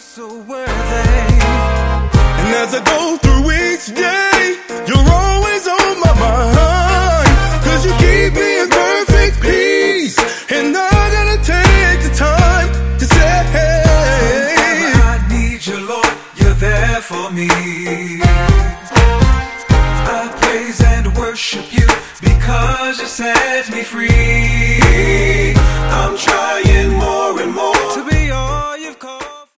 so worthy. And as I go through each day, you're always on my mind, 'cause you keep me in perfect peace. And I gotta take the time to say, whenever I need you, Lord, you're there for me. I praise and worship you because you set me free. I'm trying